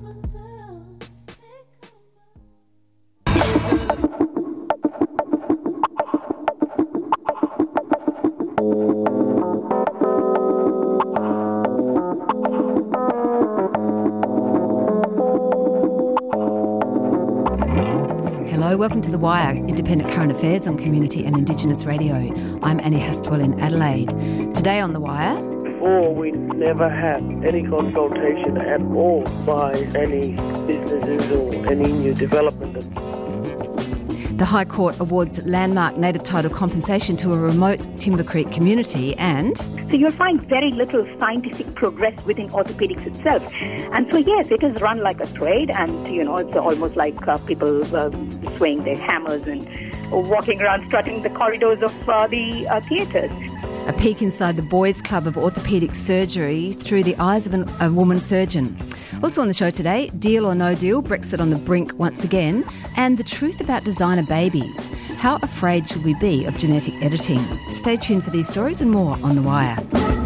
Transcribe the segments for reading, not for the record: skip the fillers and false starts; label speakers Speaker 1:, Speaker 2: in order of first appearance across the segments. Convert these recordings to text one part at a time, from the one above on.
Speaker 1: Hello, welcome to The Wire, independent current affairs on Community and Indigenous Radio. I'm Annie Hastwell in Adelaide. Today on The Wire...
Speaker 2: Before, we never had any consultation at all by any businesses or any new development.
Speaker 1: The High Court awards landmark native title compensation to a remote Timber Creek community and...
Speaker 3: So you'll find very little scientific progress within orthopedics itself. And so, yes, it is run like a trade and, it's almost like people swaying their hammers and walking around strutting the corridors of the theatres.
Speaker 1: A peek inside the Boys Club of Orthopaedic Surgery through the eyes of a woman surgeon. Also on the show today, Deal or No Deal, Brexit on the brink once again, and the truth about designer babies. How afraid should we be of genetic editing? Stay tuned for these stories and more on The Wire.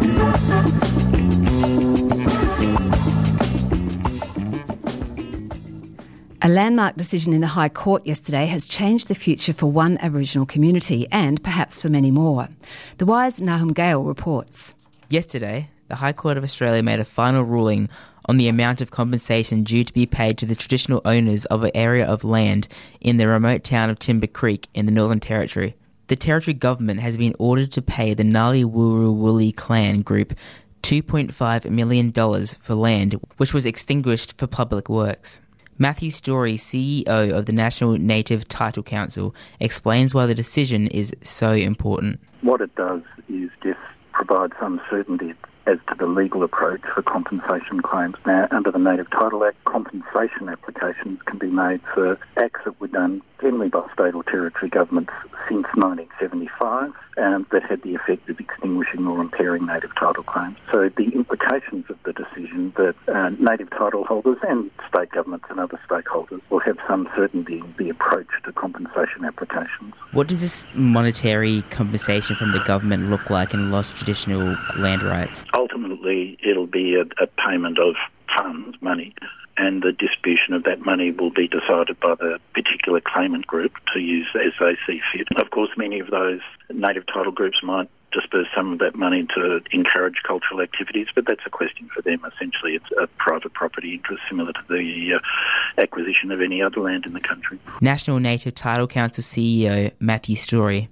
Speaker 1: A landmark decision in the High Court yesterday has changed the future for one Aboriginal community and perhaps for many more. The Wire's Nahum Gale reports.
Speaker 4: Yesterday, the High Court of Australia made a final ruling on the amount of compensation due to be paid to the traditional owners of an area of land in the remote town of Timber Creek in the Northern Territory. The Territory government has been ordered to pay the Ngali Wurruwuli clan group $2.5 million for land which was extinguished for public works. Matthew Story, CEO of the National Native Title Council, explains why the decision is so important.
Speaker 5: What it does is just provide some certainty as to the legal approach for compensation claims. Now, under the Native Title Act, compensation applications can be made for acts that were done generally by state or territory governments since 1975 that had the effect of extinguishing or impairing native title claims. So the implications of the decision that native title holders and state governments and other stakeholders will have some certainty in the approach to compensation applications.
Speaker 4: What does this monetary compensation from the government look like in lost traditional land rights?
Speaker 5: Ultimately, it'll be a payment of funds, money, and the distribution of that money will be decided by the particular claimant group to use as they see fit. Of course, many of those native title groups might disperse some of that money to encourage cultural activities, but that's a question for them. Essentially, it's a private property interest similar to the acquisition of any other land in the country.
Speaker 4: National Native Title Council CEO Matthew Story.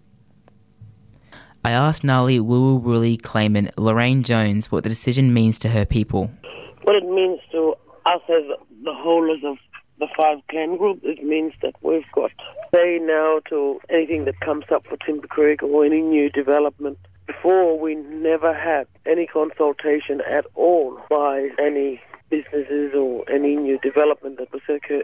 Speaker 4: I asked Ngali Wurruwuli claimant Lorraine Jones what the decision means to her people.
Speaker 2: What it means to us as the holders of the 5 clan group, it means that we've got say now to anything that comes up for Timber Creek or any new development. Before, we never had any consultation at all by any businesses or any new development that was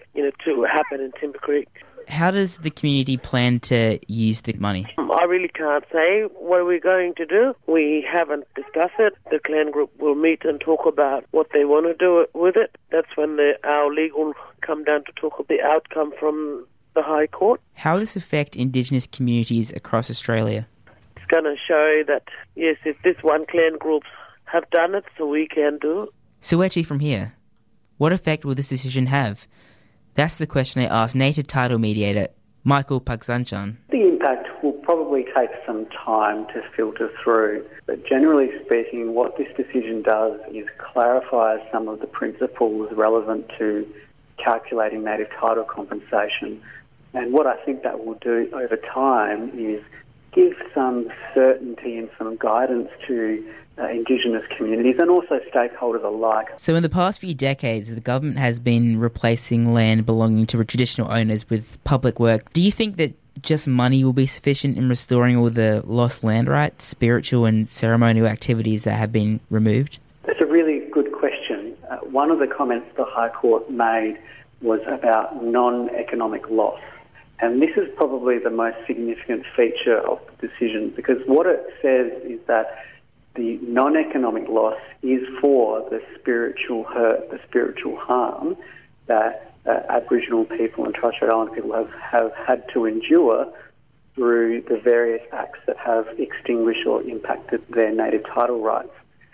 Speaker 2: to happen in Timber Creek.
Speaker 4: How does the community plan to use the money?
Speaker 2: I really can't say what we're going to do. We haven't discussed it. The clan group will meet and talk about what they want to do with it. That's when our legal come down to talk of the outcome from the High Court. How
Speaker 4: does this affect Indigenous communities across Australia?
Speaker 2: It's going to show that, yes, if this one clan group have done it, so we can do it.
Speaker 4: So where to from here? What effect will this decision have? That's the question I asked native title mediator Michael Pagsanchan.
Speaker 6: The impact will probably take some time to filter through, but generally speaking, what this decision does is clarify some of the principles relevant to calculating native title compensation. And what I think that will do over time is give some certainty and some guidance to Indigenous communities and also stakeholders alike.
Speaker 4: So in the past few decades, the government has been replacing land belonging to traditional owners with public work. Do you think that just money will be sufficient in restoring all the lost land rights, spiritual and ceremonial activities that have been removed?
Speaker 6: That's a really good question. One of the comments the High Court made was about non-economic loss. And this is probably the most significant feature of the decision, because what it says is that the non-economic loss is for the spiritual hurt, the spiritual harm that Aboriginal people and Torres Strait Islander people have had to endure through the various acts that have extinguished or impacted their native title rights.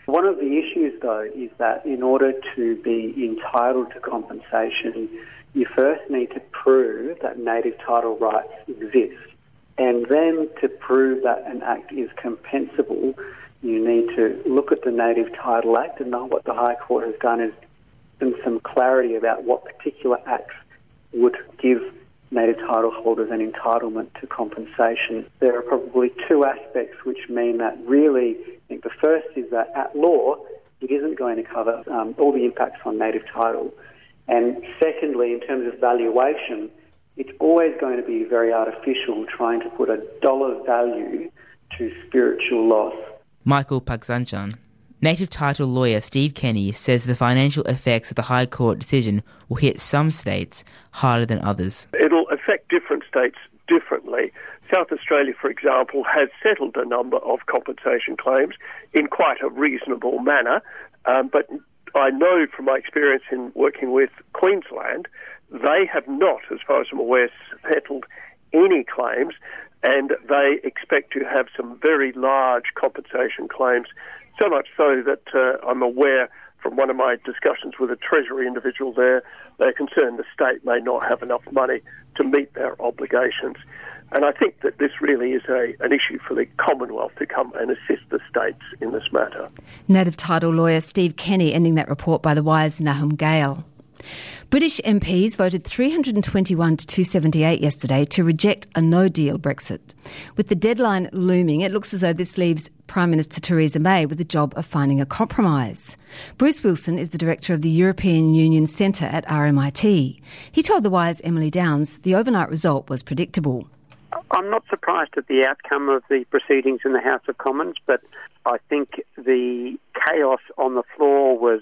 Speaker 6: One of the issues, though, is that in order to be entitled to compensation, you first need to prove that native title rights exist. And then to prove that an act is compensable, you need to look at the Native Title Act, and what the High Court has done is given some clarity about what particular acts would give native title holders an entitlement to compensation. There are probably two aspects which mean that really, I think the first is that at law, it isn't going to cover all the impacts on native title. And secondly, in terms of valuation, it's always going to be very artificial trying to put a dollar value to spiritual loss.
Speaker 4: Michael Pagsanchan. Native title lawyer Steve Kenny says the financial effects of the High Court decision will hit some states harder than others.
Speaker 7: It'll affect different states differently. South Australia, for example, has settled a number of compensation claims in quite a reasonable manner, but I know from my experience in working with Queensland, they have not, as far as I'm aware, settled any claims, and they expect to have some very large compensation claims, so much so that I'm aware from one of my discussions with a Treasury individual there, they're concerned the state may not have enough money to meet their obligations. And I think that this really is an issue for the Commonwealth to come and assist the states in this matter.
Speaker 1: Native title lawyer Steve Kenny ending that report by the Wire's Nahum Gale. British MPs voted 321 to 278 yesterday to reject a no-deal Brexit. With the deadline looming, it looks as though this leaves Prime Minister Theresa May with the job of finding a compromise. Bruce Wilson is the director of the European Union Centre at RMIT. He told the Wire's Emily Downs the overnight result was predictable.
Speaker 8: I'm not surprised at the outcome of the proceedings in the House of Commons, but I think the chaos on the floor was,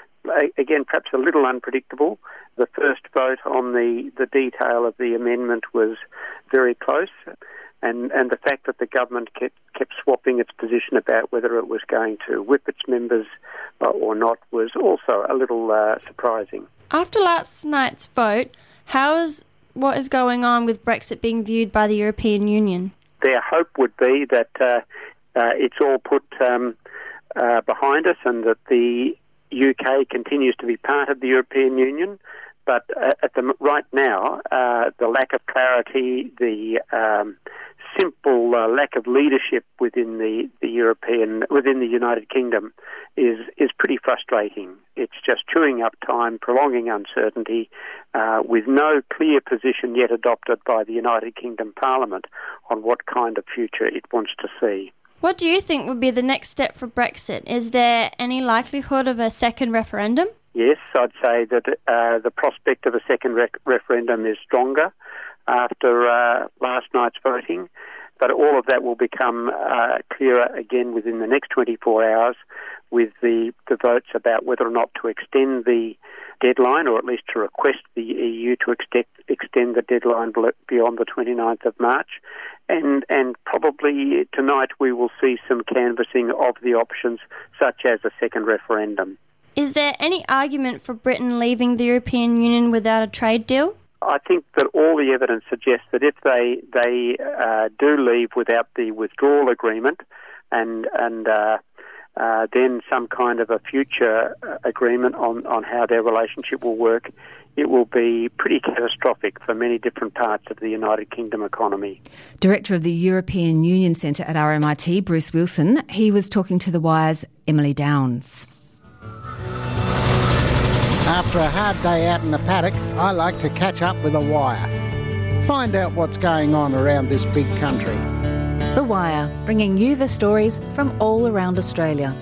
Speaker 8: again, perhaps a little unpredictable. The first vote on the detail of the amendment was very close, and the fact that the government kept swapping its position about whether it was going to whip its members or not was also a little surprising.
Speaker 9: After last night's vote, what is going on with Brexit being viewed by the European Union?
Speaker 8: Their hope would be that it's all put behind us and that the UK continues to be part of the European Union, but right now, the lack of clarity, the simple lack of leadership within the United Kingdom is pretty frustrating. It's just chewing up time, prolonging uncertainty, with no clear position yet adopted by the United Kingdom Parliament on what kind of future it wants to see.
Speaker 9: What do you think would be the next step for Brexit? Is there any likelihood of a second referendum?
Speaker 8: Yes, I'd say that the prospect of a second referendum is stronger after last night's voting, but all of that will become clearer again within the next 24 hours with the votes about whether or not to extend the deadline, or at least to request the EU to extend the deadline beyond the 29th of March. And probably tonight we will see some canvassing of the options, such as a second referendum.
Speaker 9: Is there any argument for Britain leaving the European Union without a trade deal?
Speaker 8: I think that all the evidence suggests that if they do leave without the withdrawal agreement and then some kind of a future agreement on how their relationship will work, it will be pretty catastrophic for many different parts of the United Kingdom economy.
Speaker 1: Director of the European Union Centre at RMIT, Bruce Wilson, he was talking to the Wire's Emily Downs.
Speaker 10: After a hard day out in the paddock, I like to catch up with The Wire. Find out what's going on around this big country.
Speaker 11: The Wire, bringing you the stories from all around Australia.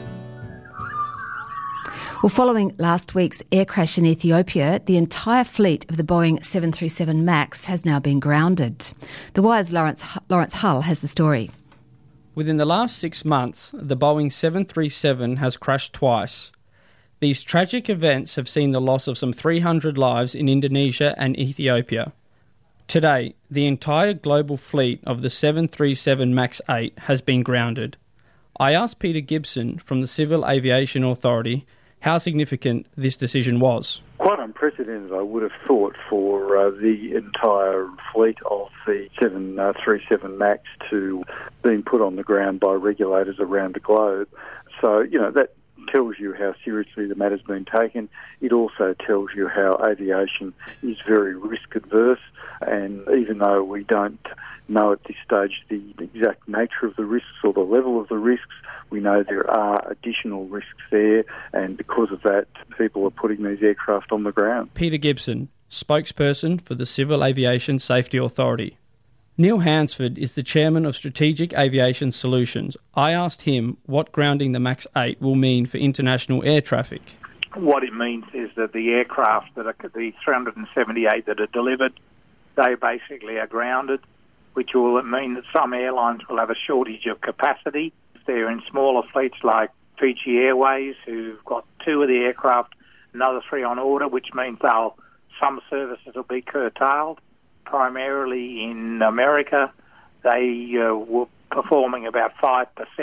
Speaker 1: Well, following last week's air crash in Ethiopia, the entire fleet of the Boeing 737 MAX has now been grounded. The Wire's Lawrence Hull has the story.
Speaker 12: Within the last 6 months, the Boeing 737 has crashed twice. These tragic events have seen the loss of some 300 lives in Indonesia and Ethiopia. Today, the entire global fleet of the 737 MAX 8 has been grounded. I asked Peter Gibson from the Civil Aviation Authority how significant this decision was.
Speaker 5: Quite unprecedented, I would have thought, for the entire fleet of the 737 MAX to being put on the ground by regulators around the globe. So, that tells you how seriously the matter's been taken. It also tells you how aviation is very risk adverse, and even though we don't know at this stage the exact nature of the risks or the level of the risks, we know there are additional risks there, and because of that, people are putting these aircraft on the ground.
Speaker 12: Peter Gibson, spokesperson for the Civil Aviation Safety Authority. Neil Hansford is the chairman of Strategic Aviation Solutions. I asked him what grounding the MAX 8 will mean for international air traffic.
Speaker 13: What it means is that the aircraft, that are the 378 that are delivered, they basically are grounded, which will mean that some airlines will have a shortage of capacity. If they're in smaller fleets like Fiji Airways, who've got 2 of the aircraft, another 3 on order, which means some services will be curtailed. Primarily in America, they were performing about 5%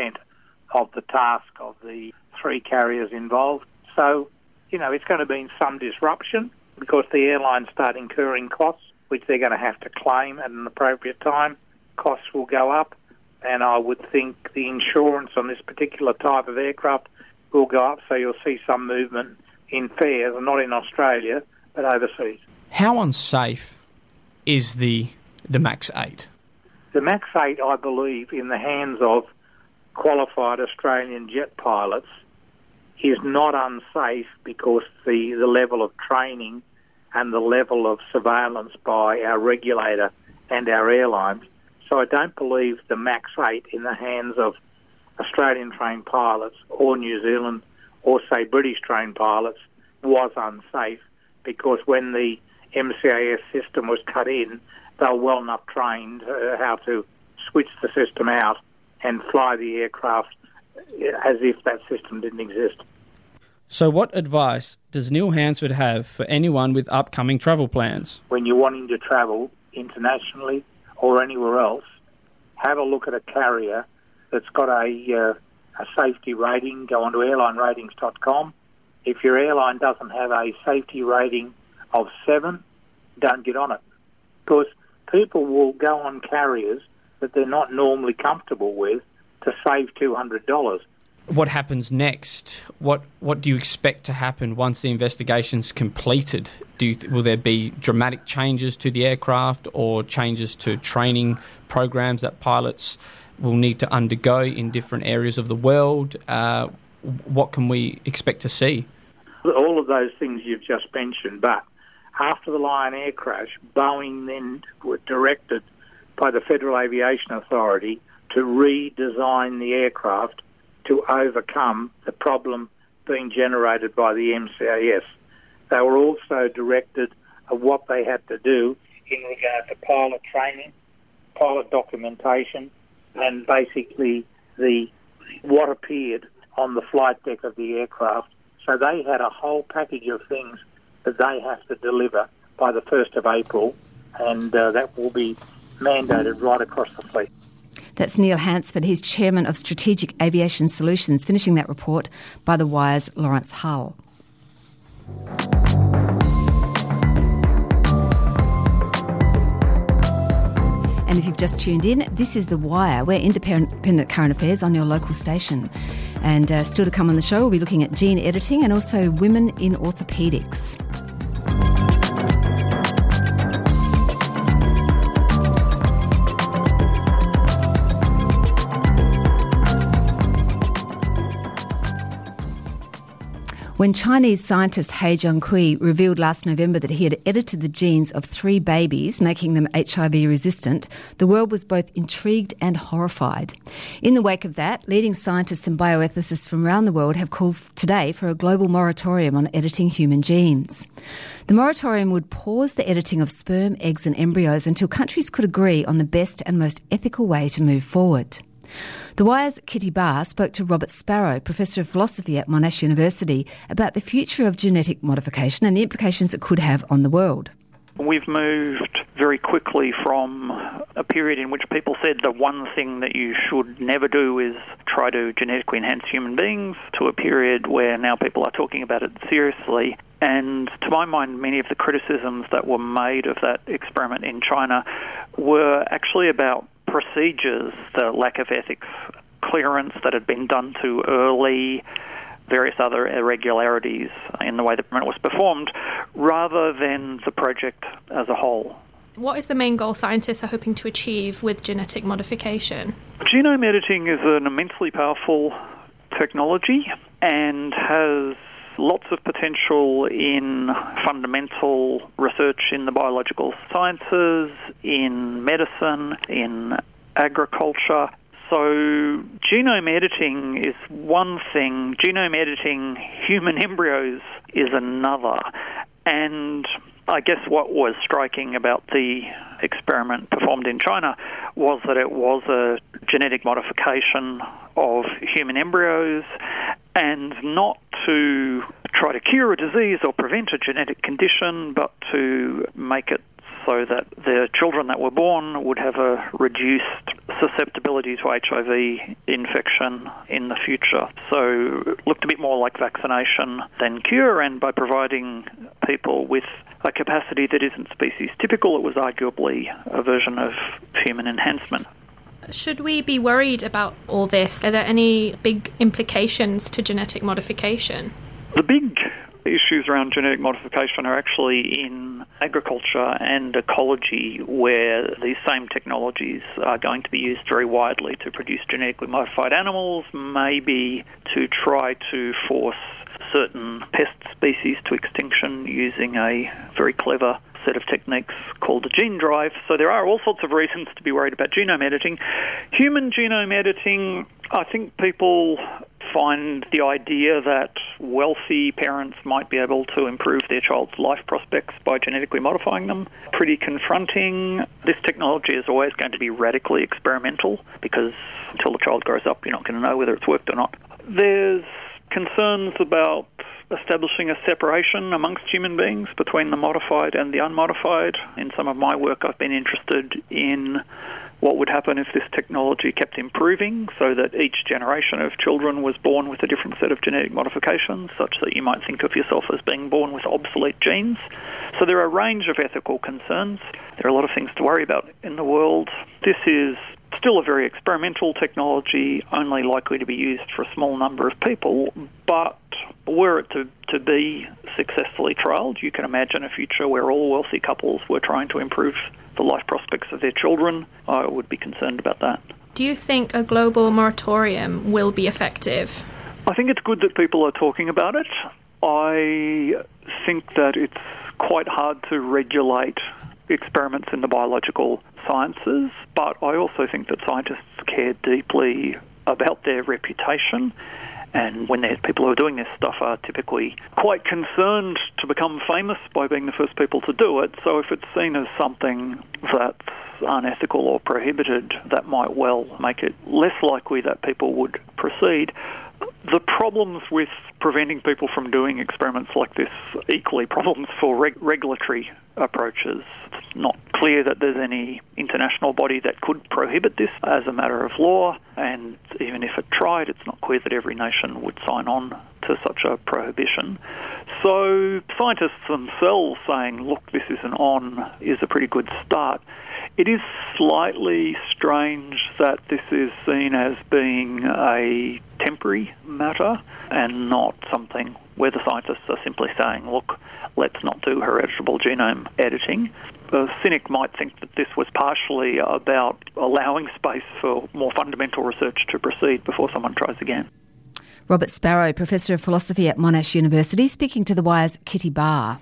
Speaker 13: of the task of the 3 carriers involved. So, it's going to be some disruption because the airlines start incurring costs, which they're going to have to claim at an appropriate time. Costs will go up, and I would think the insurance on this particular type of aircraft will go up, so you'll see some movement in fares, not in Australia, but overseas.
Speaker 12: How unsafe is the MAX 8?
Speaker 13: The MAX 8, I believe, in the hands of qualified Australian jet pilots, is not unsafe because the level of training and the level of surveillance by our regulator and our airlines. So I don't believe the MAX 8 in the hands of Australian-trained pilots or New Zealand or, say, British-trained pilots was unsafe, because when the MCAS system was cut in, they were well enough trained how to switch the system out and fly the aircraft as if that system didn't exist.
Speaker 12: So what advice does Neil Hansford have for anyone with upcoming travel plans?
Speaker 13: When you're wanting to travel internationally or anywhere else, have a look at a carrier that's got a safety rating. Go onto airlineratings.com. If your airline doesn't have a safety rating of 7, don't get on it, because people will go on carriers that they're not normally comfortable with to save $200.
Speaker 12: What happens next? What do you expect to happen once the investigation's completed? Will there be dramatic changes to the aircraft or changes to training programs that pilots will need to undergo in different areas of the world? What can we expect to see?
Speaker 13: All of those things you've just mentioned, but after the Lion Air crash, Boeing then were directed by the Federal Aviation Authority to redesign the aircraft to overcome the problem being generated by the MCAS. They were also directed of what they had to do in regard to pilot training, pilot documentation, and basically what appeared on the flight deck of the aircraft. So they had a whole package of things that they have to deliver by the 1st of April, and that will be mandated right across the fleet.
Speaker 1: That's Neil Hansford. He's chairman of Strategic Aviation Solutions, finishing that report by The Wire's Lawrence Hull. And if you've just tuned in, this is The Wire. We're independent current affairs on your local station. And still to come on the show, we'll be looking at gene editing and also women in orthopaedics. When Chinese scientist He Jiankui revealed last November that he had edited the genes of 3 babies, making them HIV resistant, the world was both intrigued and horrified. In the wake of that, leading scientists and bioethicists from around the world have called today for a global moratorium on editing human genes. The moratorium would pause the editing of sperm, eggs and embryos until countries could agree on the best and most ethical way to move forward. The Wire's Kitty Barr spoke to Robert Sparrow, Professor of Philosophy at Monash University, about the future of genetic modification and the implications it could have on the world.
Speaker 14: We've moved very quickly from a period in which people said the one thing that you should never do is try to genetically enhance human beings, to a period where now people are talking about it seriously. And to my mind, many of the criticisms that were made of that experiment in China were actually about procedures, the lack of ethics clearance that had been done too early, various other irregularities in the way the experiment was performed, rather than the project as a whole.
Speaker 15: What is the main goal scientists are hoping to achieve with genetic modification?
Speaker 14: Genome editing is an immensely powerful technology and has lots of potential in fundamental research in the biological sciences, in medicine, in agriculture. So genome editing is one thing, genome editing human embryos is another. And I guess what was striking about the experiment performed in China was that it was a genetic modification of human embryos, and not to try to cure a disease or prevent a genetic condition, but to make it so that the children that were born would have a reduced susceptibility to HIV infection in the future. So it looked a bit more like vaccination than cure, and by providing people with a capacity that isn't species typical, it was arguably a version of human enhancement.
Speaker 15: Should we be worried about all this? Are there any big implications to genetic modification?
Speaker 14: The big issues around genetic modification are actually in agriculture and ecology, where these same technologies are going to be used very widely to produce genetically modified animals, maybe to try to force certain pest species to extinction using a very clever set of techniques called the gene drive. So there are all sorts of reasons to be worried about genome editing. Human genome editing, I think people find the idea that wealthy parents might be able to improve their child's life prospects by genetically modifying them pretty confronting. This technology is always going to be radically experimental, because until the child grows up, you're not going to know whether it's worked or not. There's concerns about establishing a separation amongst human beings between the modified and the unmodified. In some of my work, I've been interested in what would happen if this technology kept improving, so that each generation of children was born with a different set of genetic modifications, such that you might think of yourself as being born with obsolete genes. So there are a range of ethical concerns. There are a lot of things to worry about in the world. This is still a very experimental technology, only likely to be used for a small number of people, but were it to be successfully trialled, you can imagine a future where all wealthy couples were trying to improve the life prospects of their children. I would be concerned about that.
Speaker 15: Do you think a global moratorium will be effective?
Speaker 14: I think it's good that people are talking about it. I think that it's quite hard to regulate experiments in the biological sciences, but I also think that scientists care deeply about their reputation, and when there's people who are doing this stuff are typically quite concerned to become famous by being the first people to do it. So if it's seen as something that's unethical or prohibited, that might well make it less likely that people would proceed. The problems with preventing people from doing experiments like this equally problems for regulatory approaches. It's not clear that there's any international body that could prohibit this as a matter of law, and even if it tried, it's not clear that every nation would sign on to such a prohibition. So scientists themselves saying, look, this isn't on, is a pretty good start. It is slightly strange that this is seen as being a temporary matter and not something where the scientists are simply saying, look, let's not do heritable genome editing. A cynic might think that this was partially about allowing space for more fundamental research to proceed before someone tries again.
Speaker 1: Robert Sparrow, Professor of Philosophy at Monash University, speaking to The Wire's Kitty Barr.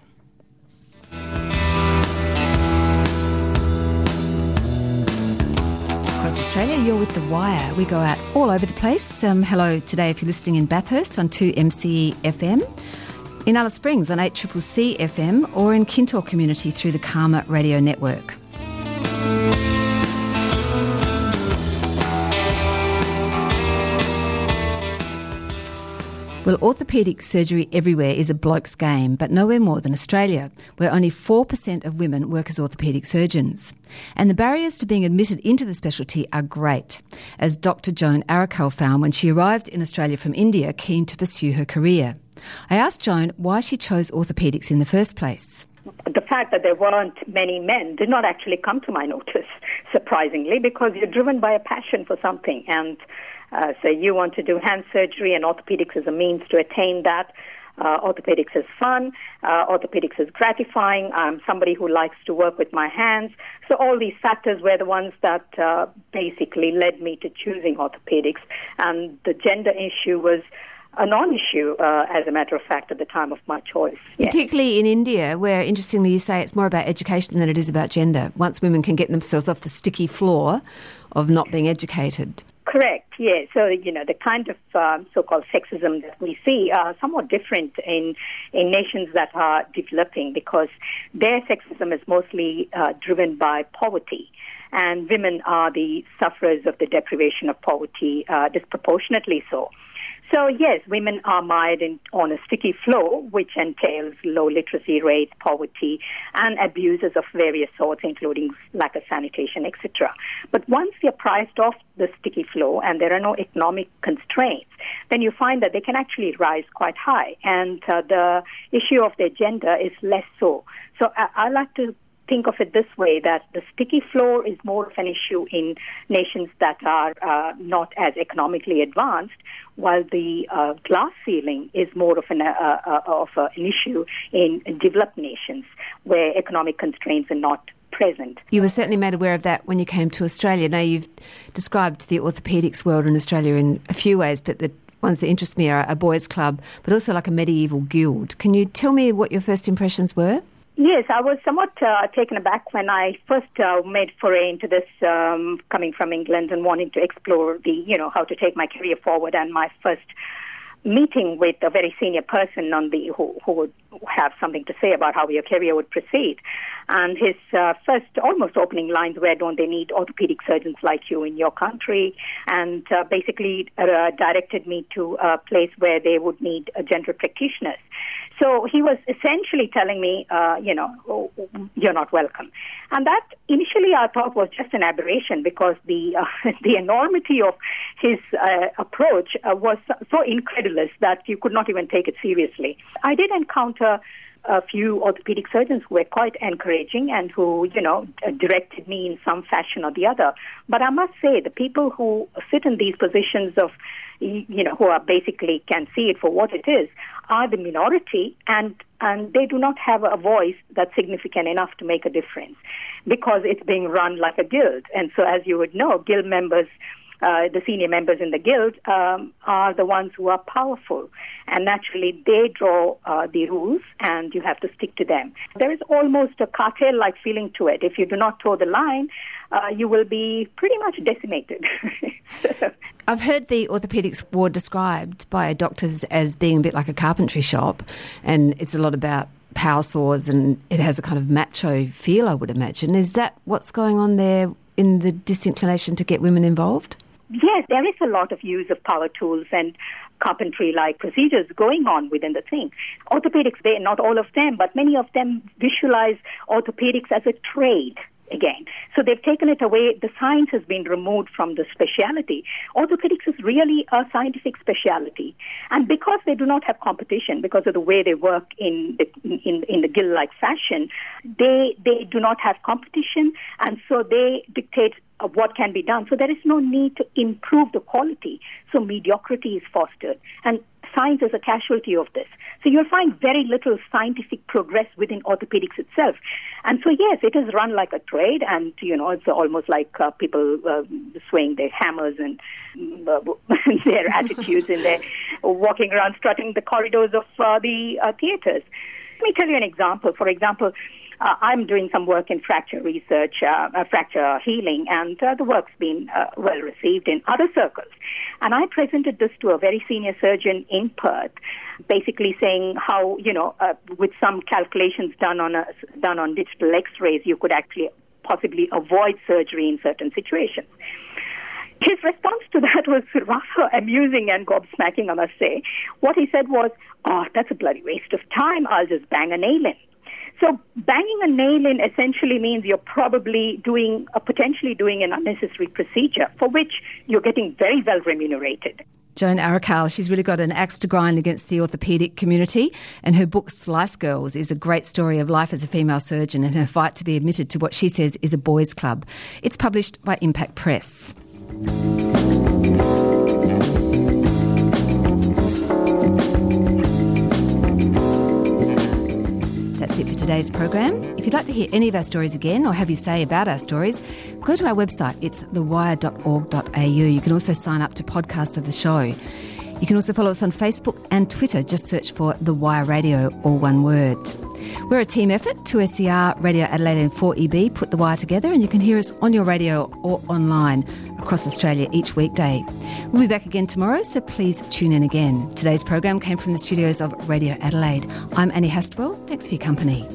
Speaker 1: Across Australia, you're with The Wire. We go out all over the place. Hello today if you're listening in Bathurst on 2MCE FM, in Alice Springs on 8CCC FM, or in Kintore Community through the Karma Radio Network. Well, orthopaedic surgery everywhere is a bloke's game, but nowhere more than Australia, where only 4% of women work as orthopaedic surgeons. And the barriers to being admitted into the specialty are great, as Dr. Joan Arakal found when she arrived in Australia from India, keen to pursue her career. I asked Joan why she chose orthopaedics in the first place.
Speaker 3: The fact that there weren't many men did not actually come to my notice, surprisingly, because you're driven by a passion for something. And So you want to do hand surgery, and orthopedics is a means to attain that. Orthopedics is fun. Orthopedics is gratifying. I'm somebody who likes to work with my hands. So all these factors were the ones that basically led me to choosing orthopedics. And the gender issue was a non-issue, as a matter of fact, at the time of my choice. Yeah.
Speaker 1: Particularly in India, where, interestingly, you say it's more about education than it is about gender. Once women can get themselves off the sticky floor of not being educated.
Speaker 3: Correct, yes. So, the kind of so-called sexism that we see are somewhat different in nations that are developing, because their sexism is mostly driven by poverty. And women are the sufferers of the deprivation of poverty, disproportionately so. So, yes, women are mired on a sticky floor, which entails low literacy rates, poverty, and abuses of various sorts, including lack of sanitation, etc. But once you're priced off the sticky floor and there are no economic constraints, then you find that they can actually rise quite high. And the issue of their gender is less so. So I like to think of it this way, that the sticky floor is more of an issue in nations that are not as economically advanced, while the glass ceiling is more of an issue in developed nations where economic constraints are not present.
Speaker 1: You were certainly made aware of that when you came to Australia. Now, you've described the orthopaedics world in Australia in a few ways, but the ones that interest me are a boys' club, but also like a medieval guild. Can you tell me what your first impressions were?
Speaker 3: Yes, I was somewhat taken aback when I first made foray into this, coming from England and wanting to explore how to take my career forward. And my first meeting with a very senior person who would have something to say about how your career would proceed. And his first almost opening lines were, "Don't they need orthopedic surgeons like you in your country?" And basically directed me to a place where they would need general practitioners. So he was essentially telling me, you're not welcome. And that initially I thought was just an aberration, because the enormity of his approach was so incredulous that you could not even take it seriously. I did encounter a few orthopedic surgeons who were quite encouraging and who, directed me in some fashion or the other. But I must say, the people who sit in these positions of, who are basically can see it for what it is, are the minority, and they do not have a voice that's significant enough to make a difference, because it's being run like a guild. And so, as you would know, guild members, the senior members in the guild, are the ones who are powerful. And naturally, they draw the rules, and you have to stick to them. There is almost a cartel-like feeling to it. If you do not toe the line, you will be pretty much decimated.
Speaker 1: I've heard the orthopaedics ward described by doctors as being a bit like a carpentry shop, and it's a lot about power saws, and it has a kind of macho feel, I would imagine. Is that what's going on there in the disinclination to get women involved?
Speaker 3: Yes, there is a lot of use of power tools and carpentry-like procedures going on within the thing. Orthopedics, not all of them, but many of them visualize orthopedics as a trade again. So they've taken it away. The science has been removed from the speciality. Orthopedics is really a scientific speciality. And because they do not have competition, because of the way they work in the guild-like fashion, they do not have competition, and so they dictate what can be done. So there is no need to improve the quality. So mediocrity is fostered. And science is a casualty of this. So you'll find very little scientific progress within orthopedics itself. And so, yes, it is run like a trade, and, it's almost like people swaying their hammers and their attitudes in their walking around, strutting the corridors of the theaters. Let me tell you an example. For example, I'm doing some work in fracture research, fracture healing, and the work's been well received in other circles. And I presented this to a very senior surgeon in Perth, basically saying how, with some calculations done on digital X-rays, you could actually possibly avoid surgery in certain situations. His response to that was rather amusing and gobsmacking, I must say. What he said was, "Oh, that's a bloody waste of time. I'll just bang a nail in." So banging a nail in essentially means you're probably potentially doing an unnecessary procedure for which you're getting very well remunerated.
Speaker 1: Joan Arakal, she's really got an axe to grind against the orthopaedic community, and her book Slice Girls is a great story of life as a female surgeon and her fight to be admitted to what she says is a boys' club. It's published by Impact Press. today's program. If you'd like to hear any of our stories again or have your say about our stories, go to our website. It's thewire.org.au. You can also sign up to podcasts of the show. You can also follow us on Facebook and Twitter. Just search for The Wire Radio, all one word. We're a team effort. 2SER, Radio Adelaide and 4EB put The Wire together, and you can hear us on your radio or online across Australia each weekday. We'll be back again tomorrow, so please tune in again. Today's program came from the studios of Radio Adelaide. I'm Annie Hastwell. Thanks for your company.